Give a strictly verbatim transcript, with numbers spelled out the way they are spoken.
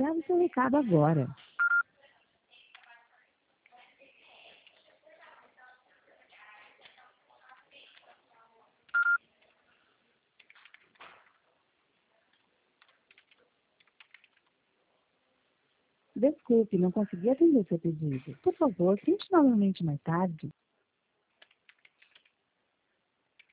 Grave seu recado agora. Desculpe, não consegui atender seu pedido. Por favor, tente novamente mais tarde.